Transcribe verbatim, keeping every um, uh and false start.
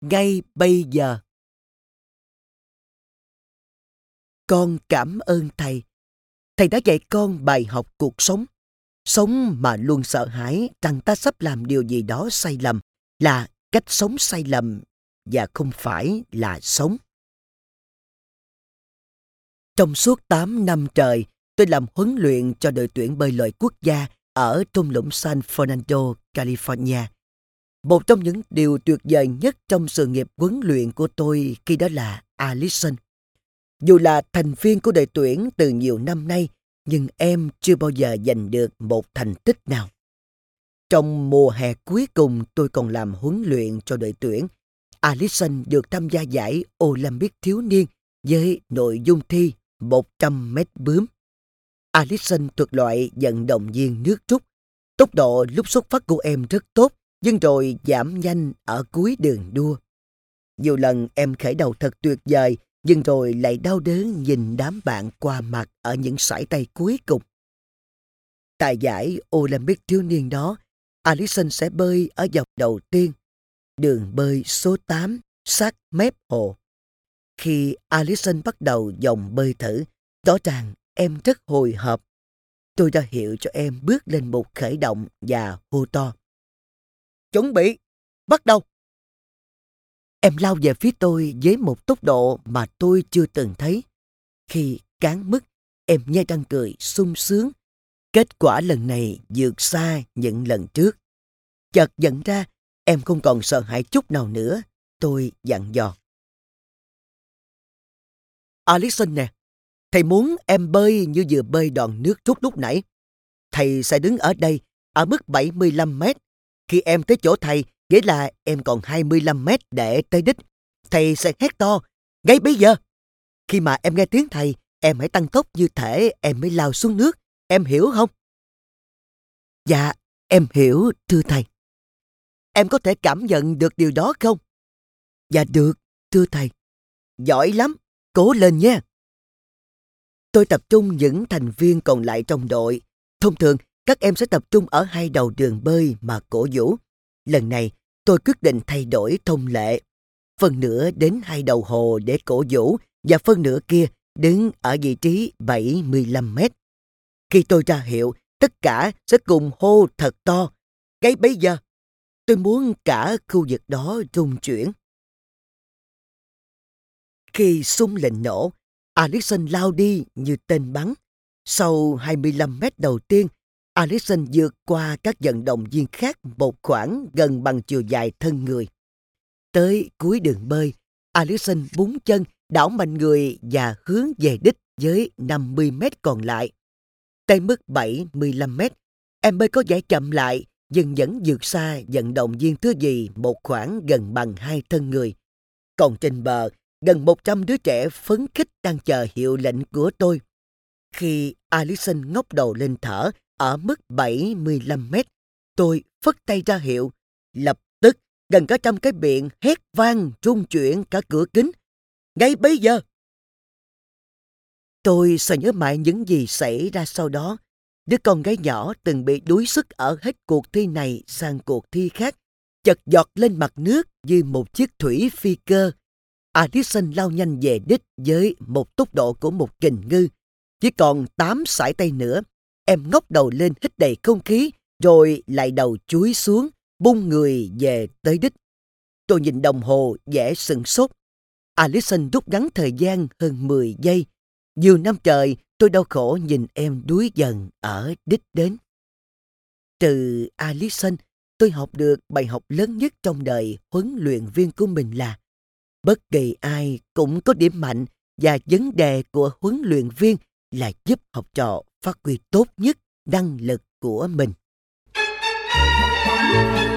ngay bây giờ. Con cảm ơn thầy. Thầy đã dạy con bài học cuộc sống. Sống mà luôn sợ hãi rằng ta sắp làm điều gì đó sai lầm là cách sống sai lầm và không phải là sống. Trong suốt tám năm trời, tôi làm huấn luyện cho đội tuyển bơi lội quốc gia ở thung lũng San Fernando, California. Một trong những điều tuyệt vời nhất trong sự nghiệp huấn luyện của tôi khi đó là Alison. Dù là thành viên của đội tuyển từ nhiều năm nay, nhưng em chưa bao giờ giành được một thành tích nào. Trong mùa hè cuối cùng tôi còn làm huấn luyện cho đội tuyển, Alison được tham gia giải Olympic thiếu niên với nội dung thi một trăm mét bướm. Alison thuộc loại vận động viên nước rút. Tốc độ lúc xuất phát của em rất tốt, nhưng rồi giảm nhanh ở cuối đường đua. Nhiều lần em khởi đầu thật tuyệt vời, nhưng rồi lại đau đớn nhìn đám bạn qua mặt ở những sải tay cuối cùng. Tại giải Olympic thiếu niên đó, Alison sẽ bơi ở dọc đầu tiên, đường bơi số tám sát mép hồ. Khi Alison bắt đầu dòng bơi thử, rõ ràng em rất hồi hộp. Tôi đã hiệu cho em bước lên bục khởi động và hô to: "Chuẩn bị, bắt đầu!" Em lao về phía tôi với một tốc độ mà tôi chưa từng thấy. Khi cán mức, em nhe răng cười sung sướng. Kết quả lần này vượt xa những lần trước. Chợt nhận ra em không còn sợ hãi chút nào nữa. Tôi dặn dò: "Alison nè, thầy muốn em bơi như vừa bơi đoạn nước rút lúc nãy. Thầy sẽ đứng ở đây ở mức bảy mươi lăm mét. Khi em tới chỗ thầy, nghĩa là em còn hai mươi lăm mét để tới đích. Thầy sẽ hét to: 'Ngay bây giờ!' Khi mà em nghe tiếng thầy, em hãy tăng tốc như thể em mới lao xuống nước. Em hiểu không?" "Dạ, em hiểu, thưa thầy." "Em có thể cảm nhận được điều đó không?" "Dạ được, thưa thầy." "Giỏi lắm, cố lên nha." Tôi tập trung những thành viên còn lại trong đội. Thông thường, các em sẽ tập trung ở hai đầu đường bơi mà cổ vũ. Lần này, tôi quyết định thay đổi thông lệ. Phần nửa đến hai đầu hồ để cổ vũ và phần nửa kia đứng ở vị trí bảy mươi lăm mét. Khi tôi ra hiệu, tất cả sẽ cùng hô thật to: "Ngay bây giờ!" Tôi muốn cả khu vực đó rung chuyển. Khi súng lệnh nổ, Alison lao đi như tên bắn. Sau hai mươi lăm mét đầu tiên, Alison vượt qua các vận động viên khác một khoảng gần bằng chiều dài thân người. Tới cuối đường bơi, Alison búng chân, đảo mạnh người và hướng về đích với năm mươi mét còn lại. Tới mức bảy mươi lăm mét, em bơi có vẻ chậm lại, nhưng vẫn vượt xa vận động viên thứ gì một khoảng gần bằng hai thân người. Còn trên bờ, gần một trăm đứa trẻ phấn khích đang chờ hiệu lệnh của tôi. Khi Alison ngóc đầu lên thở ở mức bảy mươi lăm mét, tôi phất tay ra hiệu. Lập tức, gần cả trăm cái miệng hét vang rung chuyển cả cửa kính: "Ngay bây giờ!" Tôi sẽ nhớ mãi những gì xảy ra sau đó. Đứa con gái nhỏ từng bị đuối sức ở hết cuộc thi này sang cuộc thi khác, chật giọt lên mặt nước như một chiếc thủy phi cơ. Alison lao nhanh về đích với một tốc độ của một kình ngư. Chỉ còn tám sải tay nữa, em ngóc đầu lên hít đầy không khí, rồi lại đầu chúi xuống, bung người về tới đích. Tôi nhìn đồng hồ vẻ sửng sốt. Alison rút ngắn thời gian hơn mười giây. Nhiều năm trời, tôi đau khổ nhìn em đuối dần ở đích đến. Từ Alison, tôi học được bài học lớn nhất trong đời huấn luyện viên của mình là: bất kỳ ai cũng có điểm mạnh, và vấn đề của huấn luyện viên là giúp học trò phát huy tốt nhất năng lực của mình.